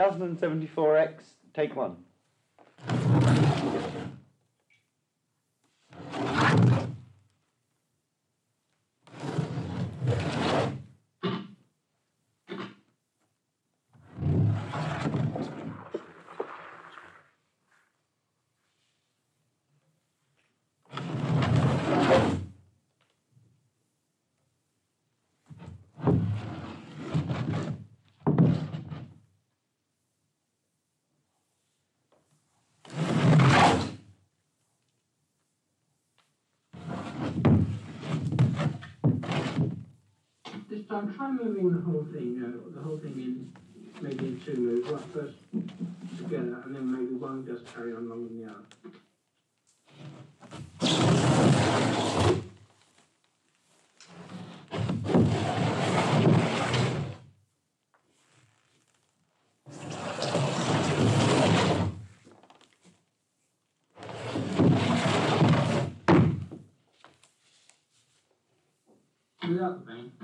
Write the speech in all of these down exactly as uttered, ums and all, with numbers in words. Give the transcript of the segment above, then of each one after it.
one thousand seventy-four x, take one. This time, try moving the whole thing, you know, the whole thing in, maybe in two moves, like first together, and then maybe one just carry on along with the other. Without the vein.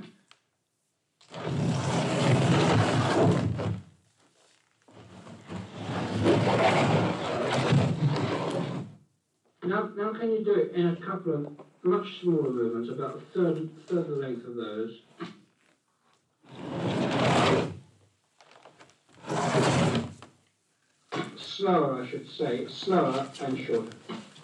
Now, now can you do it in a couple of much smaller movements, about a third, third the length of those? Slower, I should say, slower and shorter.